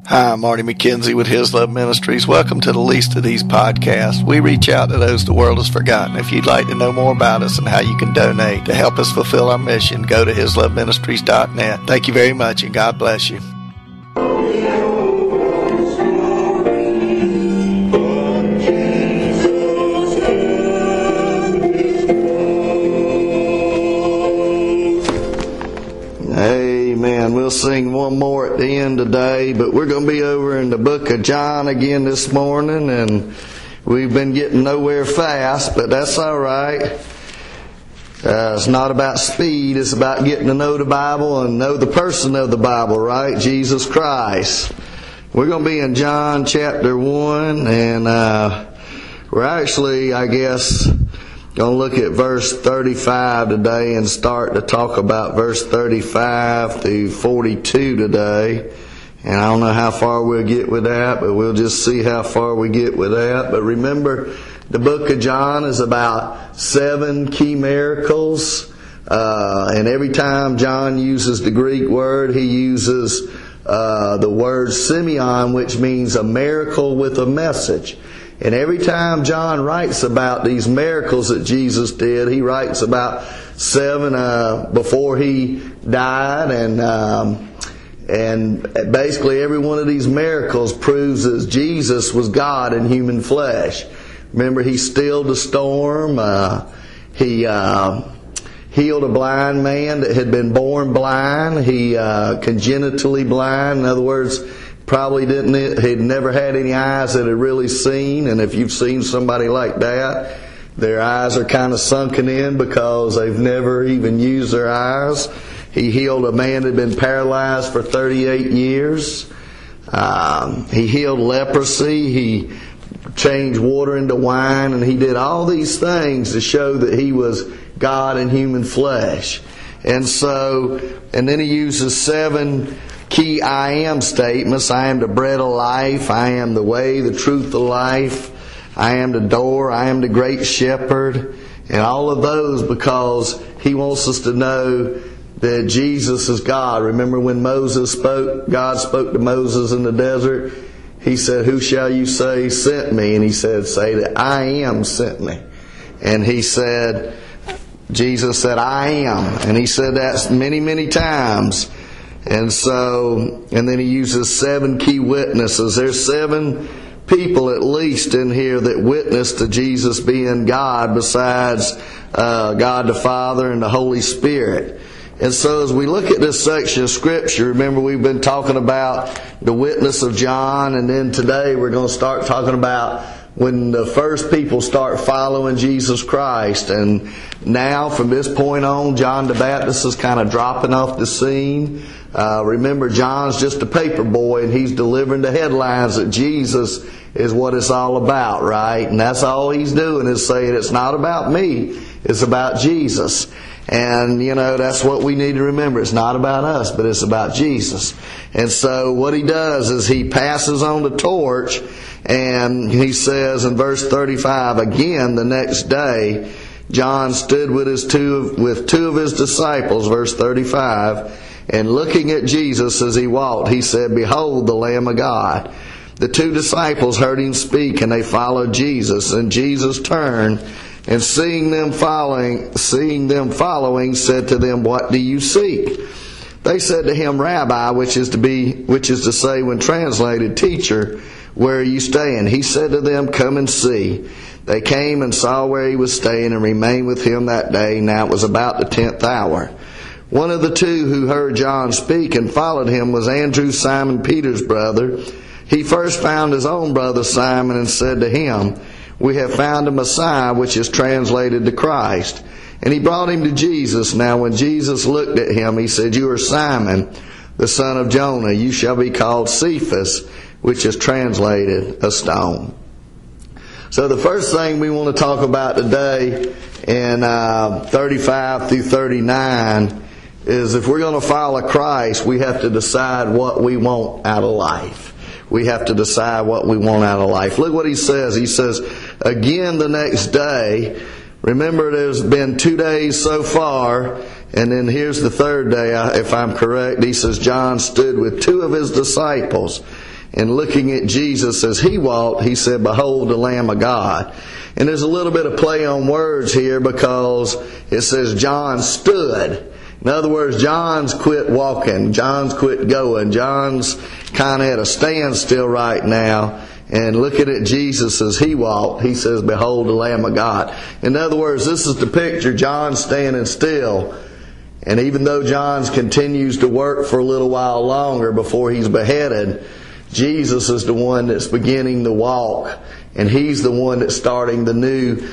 Hi, I'm Marty McKenzie with His Love Ministries. Welcome to the Least of These podcasts. We reach out to those the world has forgotten. If you'd like to know more about us and how you can donate to help us fulfill our mission, go to hisloveministries.net. Thank you very much, and God bless you. Amen. We'll sing one more at the end today, but we're going to be over in the book of John again this morning, and we've been getting nowhere fast, but that's all right. It's not about speed, it's about getting to know the Bible and know the person of the Bible, right? Jesus Christ. We're going to be in John chapter 1, and we're actually, I guess, going to look at verse 35 today and start to talk about verse 35 through 42 today. And I don't know how far we'll get with that, but we'll just see how far we get with that. But remember, the book of John is about 7 key miracles. And every time John uses the Greek word, he uses the word Simeon, which means a miracle with a message. And every time John writes about these miracles that Jesus did, he writes about 7 before he died, and basically every one of these miracles proves that Jesus was God in human flesh. Remember, he stilled the storm. He healed a blind man that had been born blind. He congenitally blind. In other words, probably he'd never had any eyes that had really seen. And if you've seen somebody like that, their eyes are kind of sunken in because they've never even used their eyes. He healed a man that had been paralyzed for 38 years. He healed leprosy. He changed water into wine. And he did all these things to show that he was God in human flesh. And then he uses 7 key I am statements. I am the bread of life. I am the way, the truth, the life. I am the door. I am the great shepherd. And all of those because he wants us to know that Jesus is God. Remember when Moses spoke, God spoke to Moses in the desert. He said, "Who shall you say sent me?" And he said, "Say that I am sent me." And Jesus said, "I am." And he said that many, many times. And then he uses 7 key witnesses. There's 7 people at least in here that witness to Jesus being God besides God the Father and the Holy Spirit. And so as we look at this section of Scripture, remember we've been talking about the witness of John, and then today we're going to start talking about when the first people start following Jesus Christ. And now from this point on, John the Baptist is kind of dropping off the scene. Remember, John's just a paper boy, and he's delivering the headlines that Jesus is what it's all about, right? And that's all he's doing is saying it's not about me, it's about Jesus. And, that's what we need to remember. It's not about us, but it's about Jesus. And so what he does is he passes on the torch, and he says in verse 35, again the next day, John stood with 2 of his disciples, verse 35, and looking at Jesus as he walked, he said, "Behold the Lamb of God." The 2 disciples heard him speak, and they followed Jesus. And Jesus turned, and seeing them following, said to them, "What do you seek?" They said to him, "Rabbi," which is to say, when translated, "Teacher, where are you staying?" He said to them, "Come and see." They came and saw where he was staying, and remained with him that day. Now it was about the 10th hour. One of the 2 who heard John speak and followed him was Andrew, Simon Peter's brother. He first found his own brother Simon and said to him, "We have found a Messiah," which is translated the Christ. And he brought him to Jesus. Now when Jesus looked at him, he said, "You are Simon, the son of Jonah. You shall be called Cephas," which is translated a stone. So the first thing we want to talk about today in 35 through 39 is if we're going to follow Christ, we have to decide what we want out of life. We have to decide what we want out of life. Look what he says. He says, again the next day. Remember, there's been 2 days so far, and then here's the third day, if I'm correct. He says, John stood with 2 of his disciples. And looking at Jesus as he walked, he said, "Behold the Lamb of God." And there's a little bit of play on words here because it says John stood. In other words, John's quit walking. John's quit going. John's kind of at a standstill right now. And looking at Jesus as he walked, he says, "Behold the Lamb of God." In other words, this is the picture. John standing still. And even though John continues to work for a little while longer before he's beheaded, Jesus is the one that's beginning the walk. And he's the one that's starting the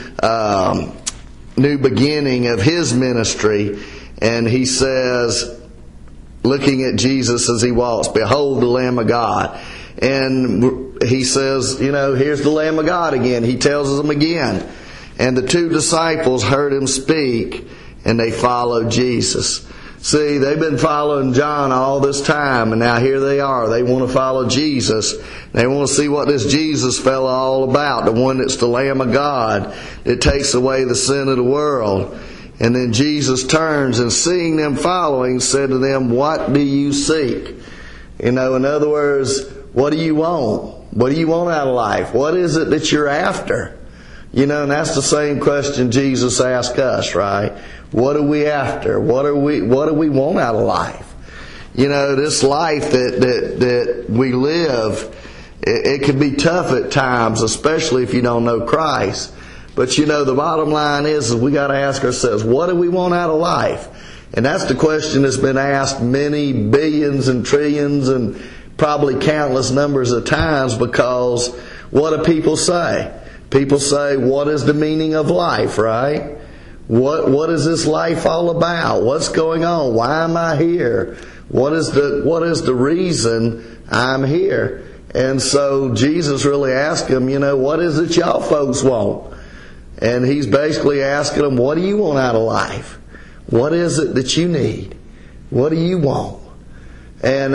new beginning of his ministry. And he says, looking at Jesus as he walks, "Behold the Lamb of God." And he says, here's the Lamb of God again. He tells them again. And the two disciples heard him speak, and they followed Jesus. See, they've been following John all this time, and now here they are. They want to follow Jesus. They want to see what this Jesus fella all about, the one that's the Lamb of God that takes away the sin of the world. And then Jesus turns and, seeing them following, said to them, "What do you seek?" In other words, what do you want? What do you want out of life? What is it that you're after? And that's the same question Jesus asked us, right? What are we after? What do we want out of life? This life that we live, it can be tough at times, especially if you don't know Christ. But the bottom line is we got to ask ourselves, what do we want out of life? And that's the question that's been asked many billions and trillions and probably countless numbers of times, because what do people say? People say, what is the meaning of life, right? What is this life all about? What's going on? Why am I here? What is the reason I'm here? And so Jesus really asked them, what is it y'all folks want? And he's basically asking them, what do you want out of life? What is it that you need? What do you want? And,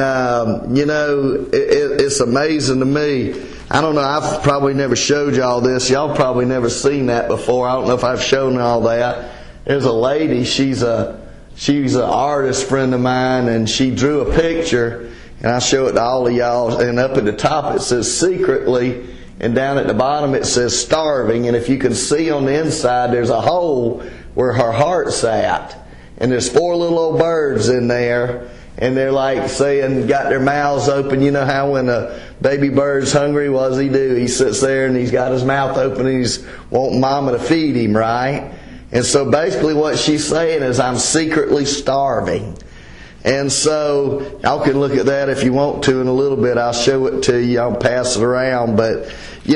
it's amazing to me. I don't know, I've probably never showed y'all this. Y'all probably never seen that before. I don't know if I've shown all that. There's a lady, she's an artist friend of mine, and she drew a picture, and I show it to all of y'all, and up at the top it says "secretly," and down at the bottom it says "starving," and if you can see on the inside, there's a hole where her heart's at. And there's 4 little old birds in there, and they're like saying, got their mouths open. You know how when a baby bird's hungry, what does he do? He sits there and he's got his mouth open and he's wanting mama to feed him, right? And so basically what she's saying is, I'm secretly starving. And so y'all can look at that if you want to in a little bit. I'll show it to you. I'll pass it around. But,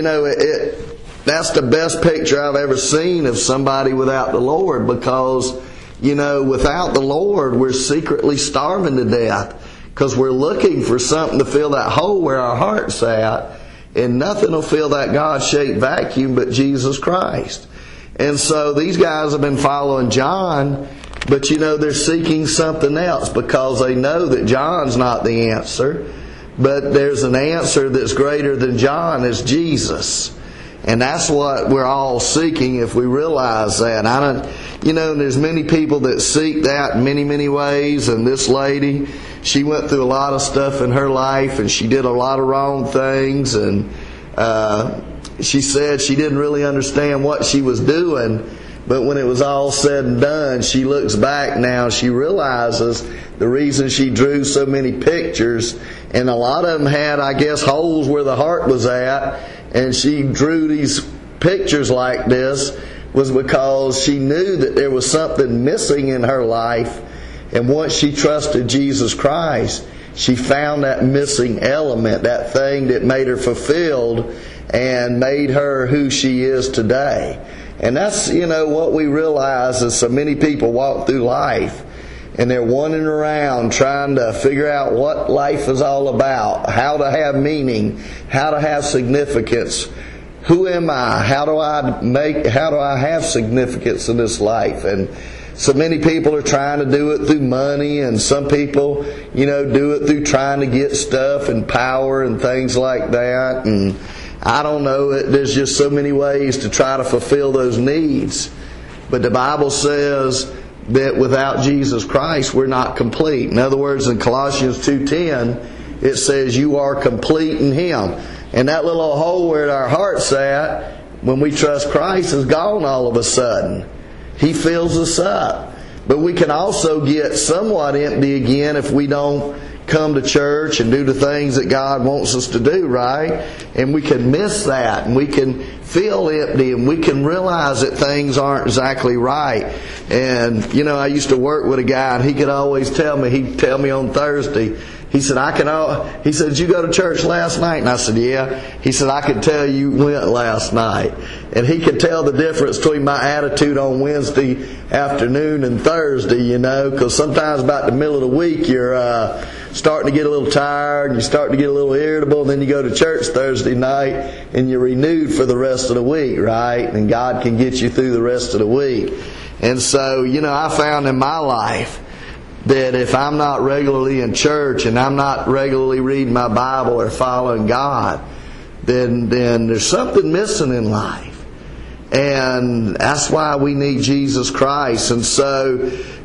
that's the best picture I've ever seen of somebody without the Lord, because without the Lord, we're secretly starving to death, because we're looking for something to fill that hole where our heart's at, and nothing will fill that God-shaped vacuum but Jesus Christ. And so these guys have been following John, but they're seeking something else, because they know that John's not the answer, but there's an answer that's greater than John, is Jesus. And that's what we're all seeking, if we realize that. There's many people that seek that in many, many ways. And this lady, she went through a lot of stuff in her life, and she did a lot of wrong things. And she said she didn't really understand what she was doing. But when it was all said and done, she looks back now, she realizes the reason she drew so many pictures, and a lot of them had, I guess, holes where the heart was at, and she drew these pictures like this, was because she knew that there was something missing in her life. And once she trusted Jesus Christ, she found that missing element, that thing that made her fulfilled and made her who she is today. And that's, what we realize is so many people walk through life and they're wandering around trying to figure out what life is all about, how to have meaning, how to have significance. Who am I? How do I have significance in this life? And so many people are trying to do it through money, and some people, do it through trying to get stuff and power and things like that. And I don't know, there's just so many ways to try to fulfill those needs. But the Bible says that without Jesus Christ, we're not complete. In other words, in Colossians 2:10, it says you are complete in Him. And that little hole where our heart's at, when we trust Christ, is gone all of a sudden. He fills us up. But we can also get somewhat empty again if we don't come to church and do the things that God wants us to do, right? And we can miss that, and we can feel empty, and we can realize that things aren't exactly right. And, I used to work with a guy, and he could always tell me, he'd tell me on Thursday, he said, he said, did you go to church last night? And I said, yeah. He said, I could tell you went last night. And he could tell the difference between my attitude on Wednesday afternoon and Thursday, because sometimes about the middle of the week you're starting to get a little tired, and you start to get a little irritable, and then you go to church Thursday night and you're renewed for the rest of the week, right? And God can get you through the rest of the week. And so, I found in my life that if I'm not regularly in church and I'm not regularly reading my Bible or following God, then there's something missing in life. And that's why we need Jesus Christ. And so,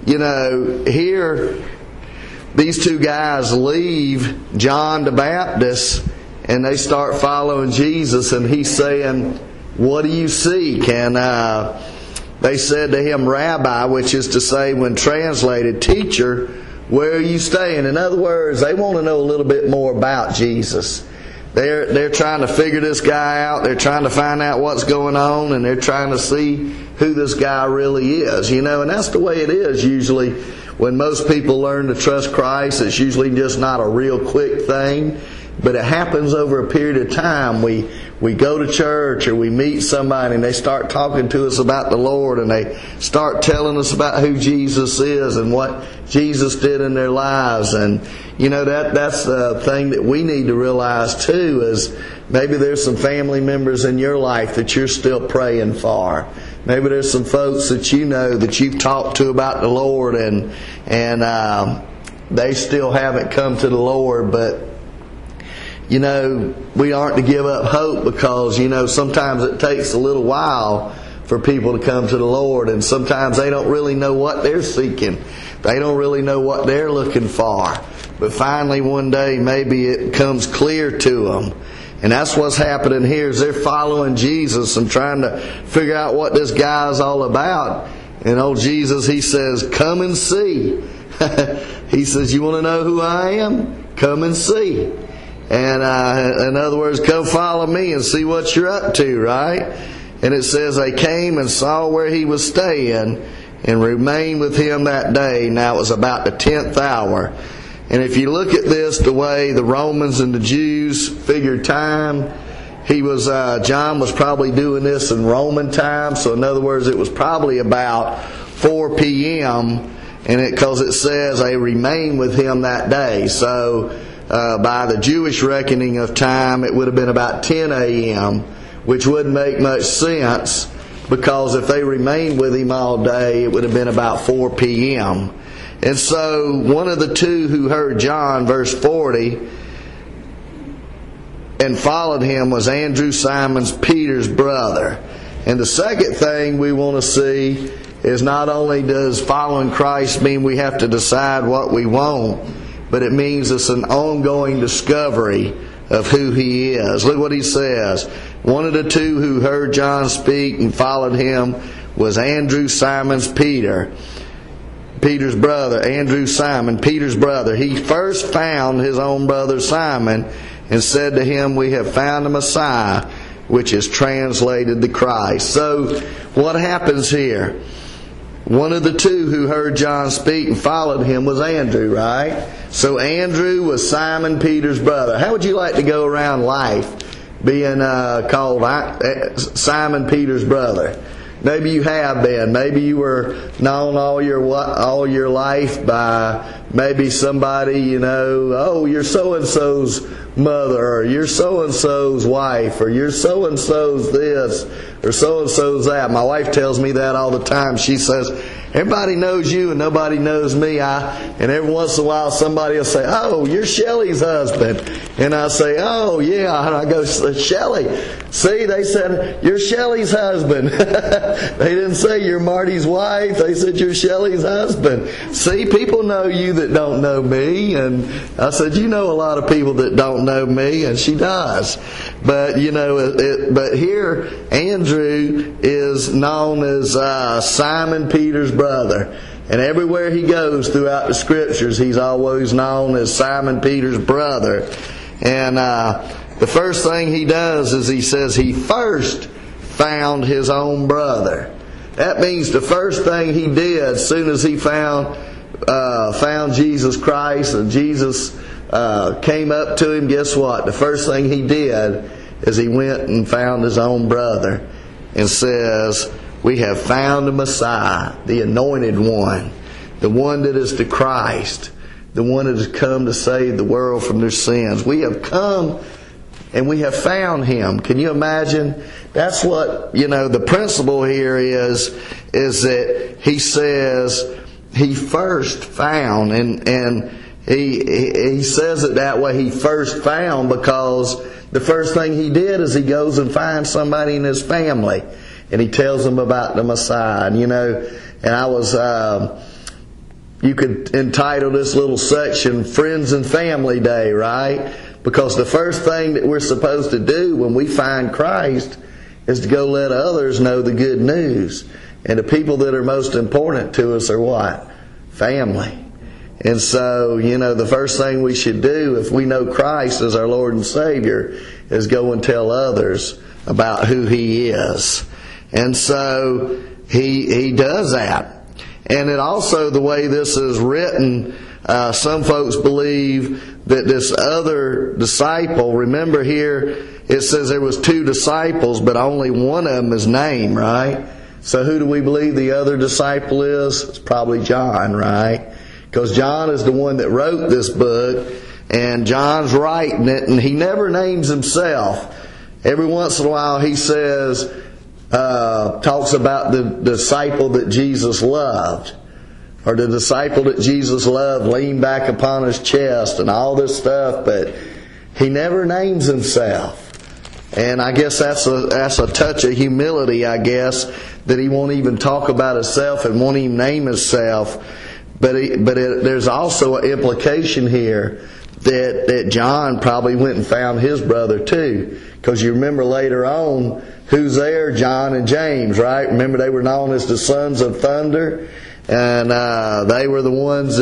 here these two guys leave John the Baptist and they start following Jesus, and he's saying, what do you seek? And they said to him, Rabbi, which is to say, when translated, teacher, where are you staying? In other words, they want to know a little bit more about Jesus. They're trying to figure this guy out. They're trying to find out what's going on, and they're trying to see who this guy really is. And that's the way it is usually when most people learn to trust Christ. It's usually just not a real quick thing, but it happens over a period of time. We go to church or we meet somebody and they start talking to us about the Lord, and they start telling us about who Jesus is and what Jesus did in their lives. And that's the thing that we need to realize too, is maybe there's some family members in your life that you're still praying for. Maybe there's some folks that that you've talked to about the Lord, and they still haven't come to the Lord. But we aren't to give up hope, because sometimes it takes a little while for people to come to the Lord, and sometimes they don't really know what they're seeking. They don't really know what they're looking for. But finally one day maybe it comes clear to them. And that's what's happening here, is they're following Jesus and trying to figure out what this guy's all about. And old Jesus, He says, come and see. He says, you want to know who I am? Come and see. And in other words, come follow me and see what you're up to, right? And it says they came and saw where he was staying and remained with him that day. Now it was about the 10th hour. And if you look at this, the way the Romans and the Jews figured time, John was probably doing this in Roman time. So in other words, it was probably about 4 p.m. And because it says they remained with him that day. So by the Jewish reckoning of time, it would have been about 10 a.m., which wouldn't make much sense, because if they remained with him all day, it would have been about 4 p.m. And so one of the two who heard John, verse 40, and followed him was Andrew, Simon Peter's brother. And the second thing we want to see is not only does following Christ mean we have to decide what we want, but it means it's an ongoing discovery of who He is. Look what he says. One of the two who heard John speak and followed him was Andrew, Simon's Peter's brother. Andrew, Simon, Peter's brother. He first found his own brother Simon and said to him, we have found the Messiah, which is translated the Christ. So what happens here? One of the two who heard John speak and followed him was Andrew, right? So Andrew was Simon Peter's brother. How would you like to go around life being called Simon Peter's brother? Maybe you have been. Maybe you were known all your life by maybe somebody, oh, you're so-and-so's mother, or you're so-and-so's wife, or you're so-and-so's this, or so-and-so's that. My wife tells me that all the time. She says, Everybody knows you and nobody knows me. And every once in a while somebody will say, "Oh, you're Shelly's husband." And I say, "Oh, yeah." And I go, "Shelly, see, they said, you're Shelly's husband." They didn't say you're Marty's wife. They said you're Shelly's husband. See, people know you that don't know me. And I said, "You know a lot of people that don't know me." And she does. But, but here, Andrew is known as Simon Peter's brother. And everywhere he goes throughout the Scriptures, he's always known as Simon Peter's brother. And the first thing he does is he says he first found his own brother. That means the first thing he did as soon as he found Jesus Christ and Jesus came up to him, guess what? The first thing he did is he went and found his own brother and says, "We have found the Messiah, the anointed one, the one that is the Christ, the one that has come to save the world from their sins. We have come and we have found Him." Can you imagine? That's what, the principle here is that he says he first found, and he says it that way, he first found, because the first thing he did is he goes and finds somebody in his family and he tells them about the Messiah. And I was, you could entitle this little section Friends and Family Day, right? Because the first thing that we're supposed to do when we find Christ is to go let others know the good news. And the people that are most important to us are what? Family. And so, the first thing we should do if we know Christ as our Lord and Savior is go and tell others about who He is. And so He does that. And it also, the way this is written, some folks believe that this other disciple, remember here it says there was 2 disciples, but only one of them is named, right? So who do we believe the other disciple is? It's probably John, right? Because John is the one that wrote this book, and John's writing it, and he never names himself. Every once in a while he says, talks about the disciple that Jesus loved, or the disciple that Jesus loved leaned back upon his chest and all this stuff, but he never names himself. And I guess that's a touch of humility, I guess, that he won't even talk about himself and won't even name himself. But there's also an implication here that John probably went and found his brother too. Because you remember later on, who's there? John and James, right? Remember they were known as the sons of thunder? And they were the ones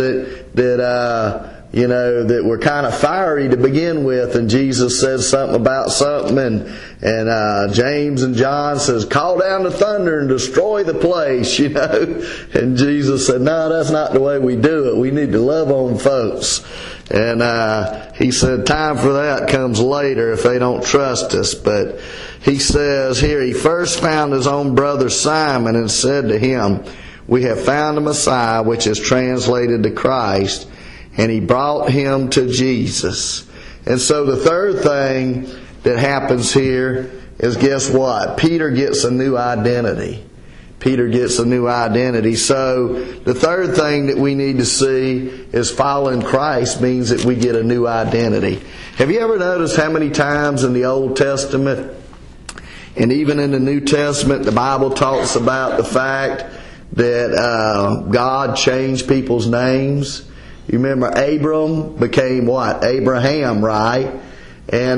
that were kind of fiery to begin with. And Jesus says something about something, and James and John says, "Call down the thunder and destroy the place," And Jesus said, "No, that's not the way we do it. We need to love on folks." And He said, time for that comes later if they don't trust us. But He says here, He first found His own brother Simon and said to him, "We have found the Messiah," which is translated to Christ. And He brought him to Jesus. And so the third thing that happens here is, guess what? Peter gets a new identity. Peter gets a new identity. So the third thing that we need to see is following Christ means that we get a new identity. Have you ever noticed how many times in the Old Testament and even in the New Testament the Bible talks about the fact that God changed people's names? You remember Abram became what? Abraham, right? And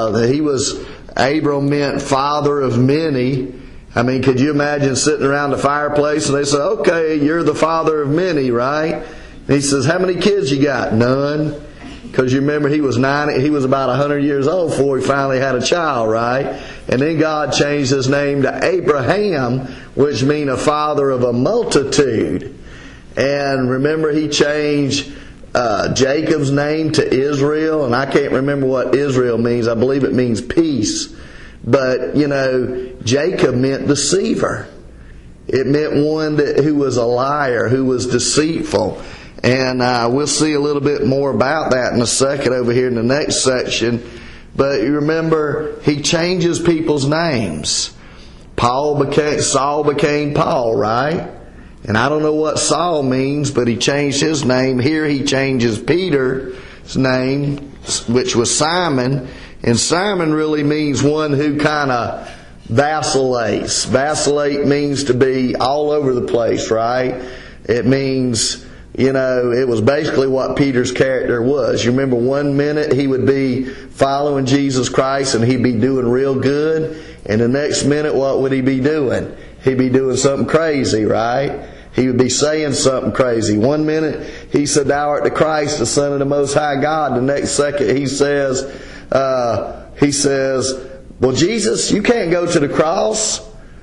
Abram meant father of many. I mean, could you imagine sitting around the fireplace and they say, "Okay, you're the father of many," right? And he says, "How many kids you got?" "None." Because you remember he was about 100 years old before he finally had a child, right? And then God changed his name to Abraham, which means a father of a multitude. And remember He changed Jacob's name to Israel, and I can't remember what Israel means. I believe it means peace. But, Jacob meant deceiver. It meant one who was a liar, who was deceitful. And we'll see a little bit more about that in a second over here in the next section. But you remember, He changes people's names. Saul became Paul, right? And I don't know what Saul means, but he changed his name. Here he changes Peter's name, which was Simon. And Simon really means one who kind of vacillates. Vacillate means to be all over the place, right? It means, it was basically what Peter's character was. You remember one minute he would be following Jesus Christ and he'd be doing real good. And the next minute, what would he be doing? He'd be doing something crazy, right? He would be saying something crazy. One minute he said, "Thou art the Christ, the Son of the Most High God." The next second he says, "Well, Jesus, you can't go to the cross."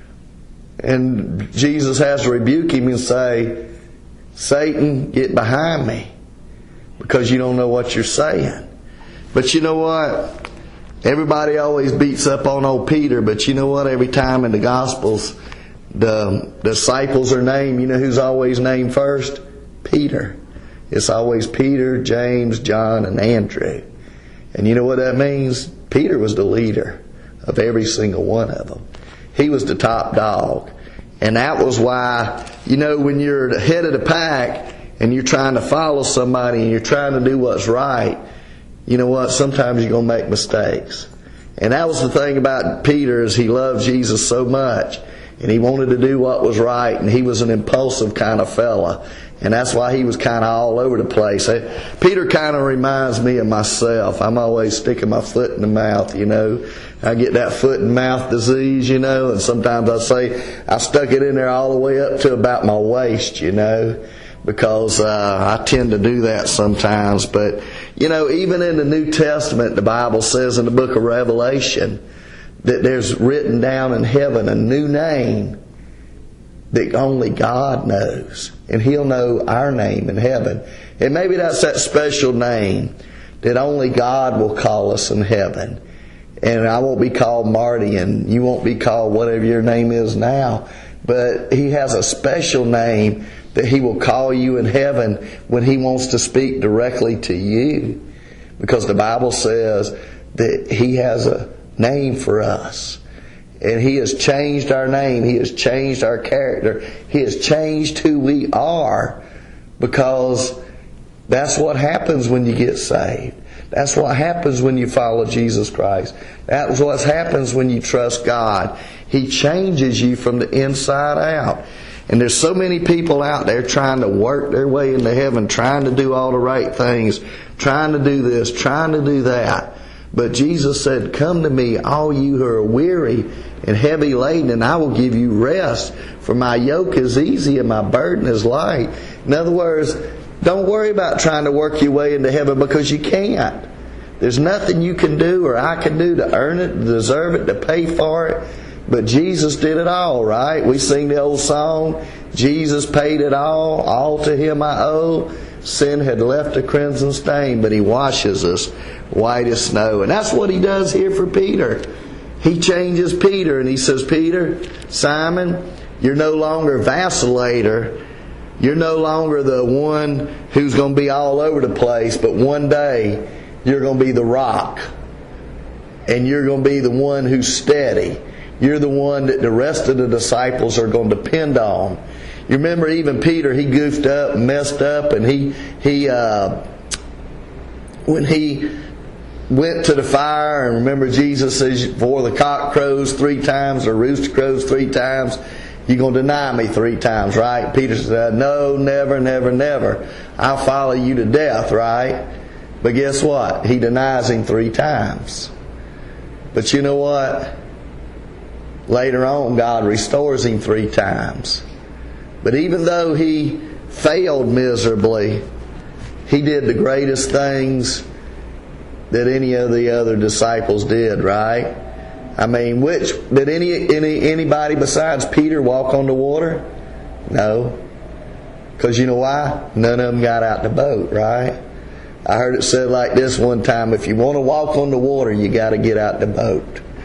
And Jesus has to rebuke him and say, "Satan, get behind me, because you don't know what you're saying." But you know what? Everybody always beats up on old Peter, but you know what? Every time in the Gospels, the disciples are named. You know who's always named first? Peter. It's always Peter, James, John, and Andrew. And you know what that means? Peter was the leader of every single one of them. He was the top dog. And that was why, when you're the head of the pack and you're trying to follow somebody and you're trying to do what's right, you know what? Sometimes you're going to make mistakes. And that was the thing about Peter, is he loved Jesus so much. And he wanted to do what was right. And he was an impulsive kind of fella. And that's why he was kind of all over the place. Peter kind of reminds me of myself. I'm always sticking my foot in the mouth, I get that foot and mouth disease, and sometimes I say I stuck it in there all the way up to about my waist, because I tend to do that sometimes. But, even in the New Testament, the Bible says in the book of Revelation that there's written down in heaven a new name that only God knows. And He'll know our name in heaven. And maybe that's that special name that only God will call us in heaven. And I won't be called Marty, and you won't be called whatever your name is now. But He has a special name that He will call you in heaven when He wants to speak directly to you. Because the Bible says that He has a name for us. And He has changed our name. He has changed our character. He has changed who we are, because that's what happens when you get saved. That's what happens when you follow Jesus Christ. That's what happens when you trust God. He changes you from the inside out. And there's so many people out there trying to work their way into heaven, trying to do all the right things, trying to do this, trying to do that. But Jesus said, "Come to me, all you who are weary and heavy laden, and I will give you rest. For my yoke is easy and my burden is light." In other words, don't worry about trying to work your way into heaven, because you can't. There's nothing you can do or I can do to earn it, to deserve it, to pay for it. But Jesus did it all, right? We sing the old song, "Jesus paid it all to Him I owe. Sin had left a crimson stain, but He washes us white as snow." And that's what He does here for Peter. He changes Peter and He says, "Peter, Simon, you're no longer a vacillator. You're no longer the one who's going to be all over the place, but one day you're going to be the rock. And you're going to be the one who's steady. You're the one that the rest of the disciples are going to depend on." You remember even Peter, he goofed up and messed up, and when he went to the fire, and remember Jesus says, "Before the cock crows 3 times, or rooster crows 3 times, you're going to deny me 3 times, right?" Peter said, "No, never, never, never. I'll follow you to death," right? But guess what? He denies Him 3 times. But you know what? Later on, God restores him 3 times. But even though he failed miserably, he did the greatest things that any of the other disciples did, right? I mean, which did anybody besides Peter walk on the water? No. Because you know why? None of them got out the boat, right? I heard it said like this one time: if you want to walk on the water, you got to get out the boat.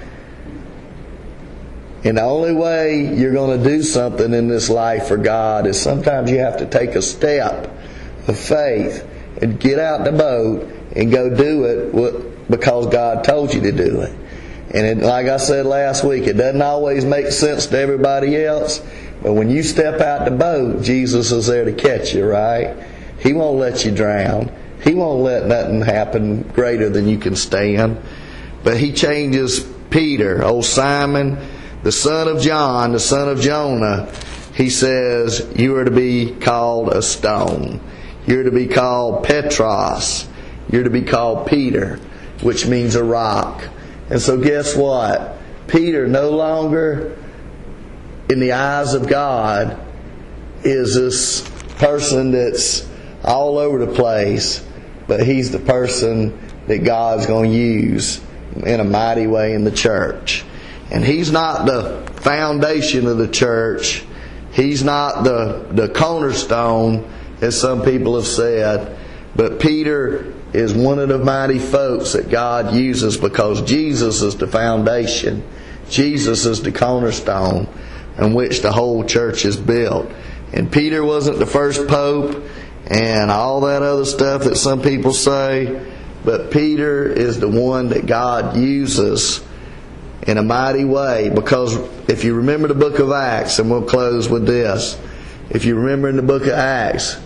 And the only way you're going to do something in this life for God is sometimes you have to take a step of faith and get out the boat and go do it because God told you to do it. And like I said last week, it doesn't always make sense to everybody else, But when you step out the boat, Jesus is there to catch you, right? He won't let you drown. He won't let nothing happen greater than you can stand. But He changes Peter, old Simon, the son of John, the son of Jonah. He says, you are to be called a stone. You're to be called Petros. You're to be called Peter, which means a rock. And so guess what? Peter no longer, in the eyes of God, is this person that's all over the place, but he's the person that God's going to use in a mighty way in the church. And he's not the foundation of the church. He's not the cornerstone, as some people have said. But Peter is one of the mighty folks that God uses because Jesus is the foundation. Jesus is the cornerstone on which the whole church is built. And Peter wasn't the first pope and all that other stuff that some people say. But Peter is the one that God uses in a mighty way, because if you remember the book of Acts, and we'll close with this, if you remember in the book of Acts,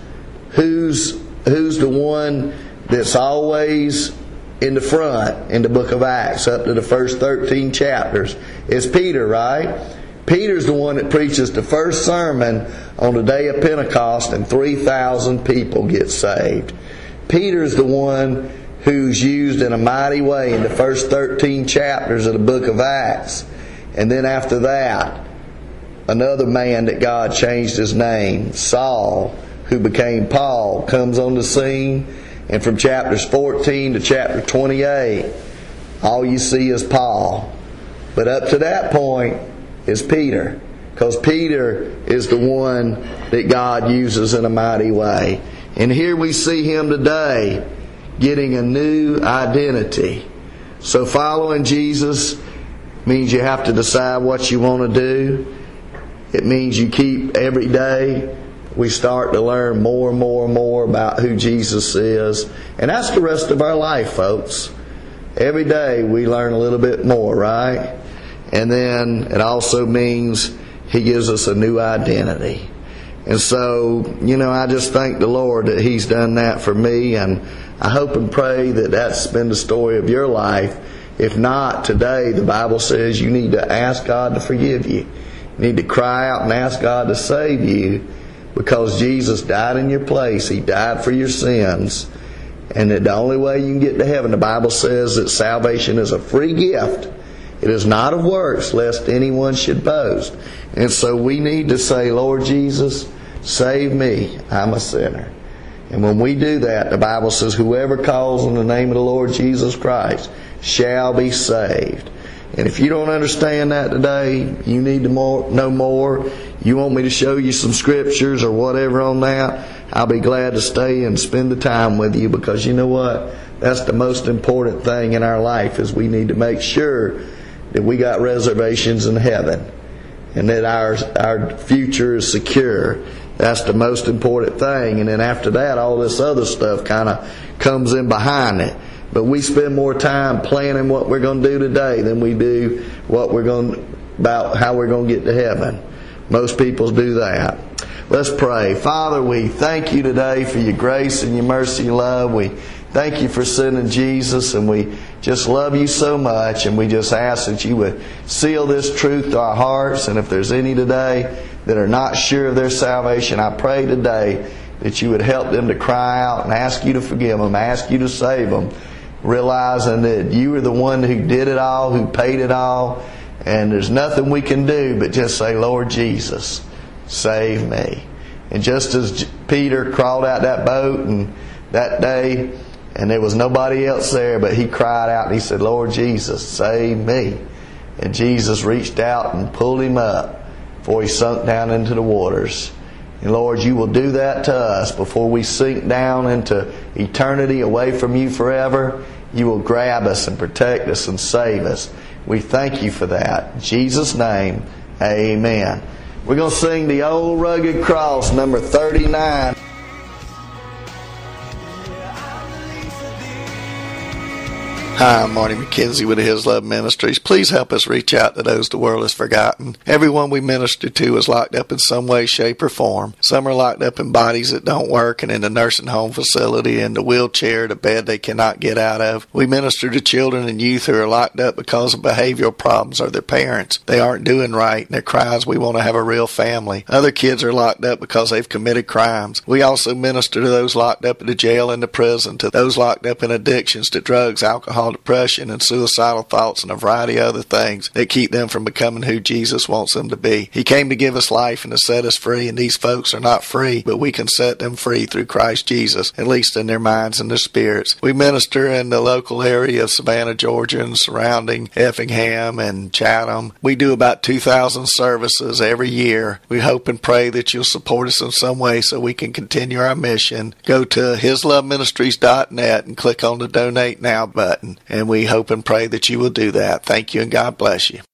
who's the one that's always in the front in the book of Acts up to the first 13 chapters? It's Peter, right? Peter's the one that preaches the first sermon on the day of Pentecost, and 3,000 people get saved. Peter's the one who's used in a mighty way in the first 13 chapters of the book of Acts. And then after that, another man that God changed his name, Saul, who became Paul, comes on the scene. And from chapters 14 to chapter 28, all you see is Paul. But up to that point is Peter, because Peter is the one that God uses in a mighty way. And here we see him today getting a new identity. So following Jesus means you have to decide what you want to do. It means you keep every day. We start to learn more and more and more about who Jesus is. And that's the rest of our life, folks. Every day we learn a little bit more, right? And then it also means He gives us a new identity. And so, I just thank the Lord that He's done that for me, and I hope and pray that that's been the story of your life. If not, today the Bible says you need to ask God to forgive you. You need to cry out and ask God to save you, because Jesus died in your place. He died for your sins. And that the only way you can get to heaven, the Bible says that salvation is a free gift. It is not of works, lest anyone should boast. And so we need to say, Lord Jesus, save me. I'm a sinner. And when we do that, the Bible says, whoever calls on the name of the Lord Jesus Christ shall be saved. And if you don't understand that today, you need to know more. You want me to show you some scriptures or whatever on that, I'll be glad to stay and spend the time with you, because you know what? That's the most important thing in our life, is we need to make sure that we got reservations in heaven and that our future is secure. That's the most important thing. And then after that, all this other stuff kind of comes in behind it. But we spend more time planning what we're going to do today than we do about how we're going to get to heaven. Most people do that. Let's pray. Father, we thank you today for your grace and your mercy and love. We thank you for sending Jesus, and we just love you so much, and we just ask that you would seal this truth to our hearts. And if there's any today that are not sure of their salvation, I pray today that you would help them to cry out and ask you to forgive them, ask you to save them, realizing that you are the one who did it all, who paid it all, and there's nothing we can do but just say, Lord Jesus, save me. And just as Peter crawled out that boat and that day, and there was nobody else there, but he cried out and he said, Lord Jesus, save me. And Jesus reached out and pulled him up before he sunk down into the waters. And Lord, you will do that to us before we sink down into eternity away from you forever. You will grab us and protect us and save us. We thank you for that. In Jesus' name, amen. We're going to sing the Old Rugged Cross, number 39. Hi, I'm Marty McKenzie with His Love Ministries. Please help us reach out to those the world has forgotten. Everyone we minister to is locked up in some way, shape, or form. Some are locked up in bodies that don't work and in the nursing home facility, in the wheelchair, the bed they cannot get out of. We minister to children and youth who are locked up because of behavioral problems or their parents. They aren't doing right and their cries, we want to have a real family. Other kids are locked up because they've committed crimes. We also minister to those locked up in the jail and the prison, to those locked up in addictions to drugs, alcohol, depression, and suicidal thoughts, and a variety of other things that keep them from becoming who Jesus wants them to be. He came to give us life and to set us free, and these folks are not free, but we can set them free through Christ Jesus, at least in their minds and their spirits. We minister in the local area of Savannah, Georgia, and surrounding Effingham and Chatham. We do about 2,000 services every year. We hope and pray that you'll support us in some way so we can continue our mission. Go to hisloveministries.net and click on the Donate Now button. And we hope and pray that you will do that. Thank you, and God bless you.